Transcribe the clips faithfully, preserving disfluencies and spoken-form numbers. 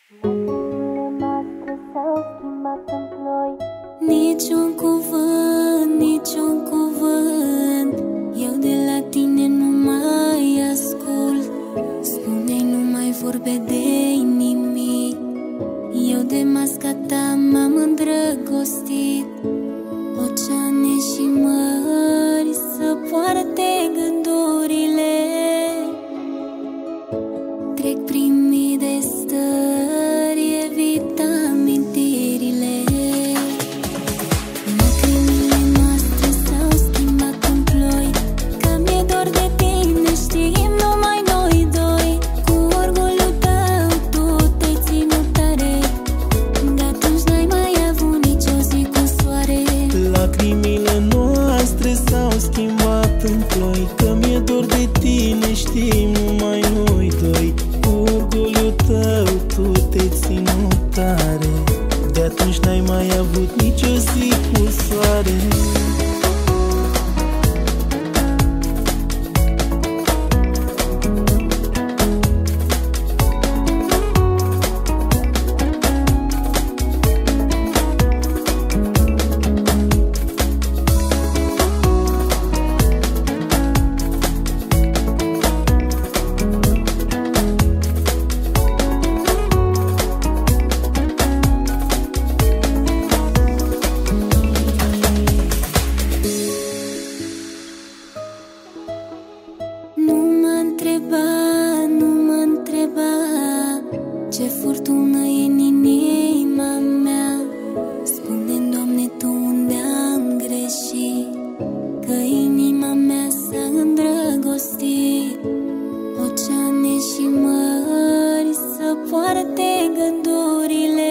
Niciun cuvânt, niciun cuvânt, eu de la tine nu mai ascult. Spune-i, nu mai vorbe de nimic, eu de masca ta m-am îndrăgostit. Oceane și mări să poarte gândurile, trec prin mii de stări, evit amintirile. Lacrimile noastre s-au schimbat în ploi, că mi-e dor de tine, știm numai noi doi. Cu orgoliul tău tu te-ai ținut tare, de atunci n-ai mai avut nicio zi cu soare. Lacrimile noastre s-au schimbat în ploi, că mi-e dor de tine, știm numai noi doi. Cu orgoliul tău tu te-ai ținut tare, de atunci n-ai mai avut nicio zi cu soare. Nu mă întreba ce furtună e în inima mea. Spune-mi, Doamne, tu unde am greșit, că inima mea s-a îndrăgostit. Oceane și mări să poarte gândurile,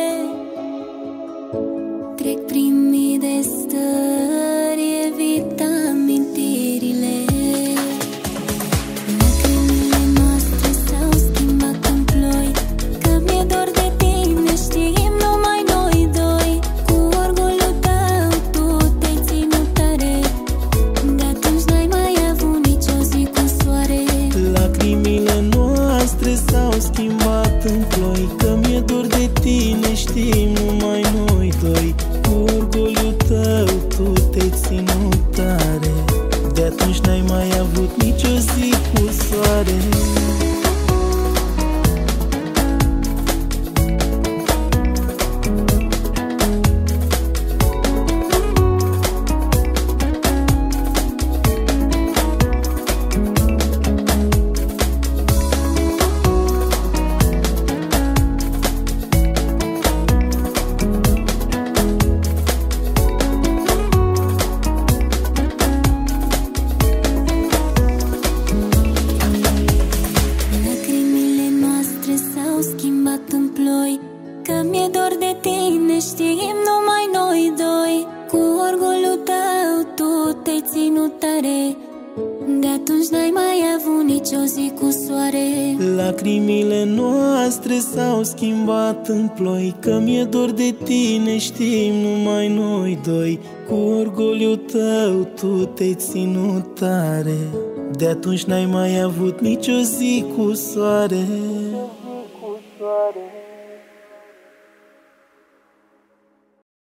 trec prin mii de stări, evit amintirile. S-au schimbat în ploi, că mi-e dor de tine, știm numai noi doi. Cu orgoliul tău tu te-ai ținut tare, de atunci n-ai mai avut nicio zi cu soare. În ploi, că mi-e dor de tine, știm numai noi doi. Cu orgoliul tău tu te-ai ținut tare, de atunci n-ai mai avut nicio zi cu soare. Lacrimile noastre s-au schimbat în ploi, că mi-e dor de tine, știm numai noi doi. Cu orgoliul tău tu te-ai ținut tare, de atunci n-ai mai avut nicio zi cu soare.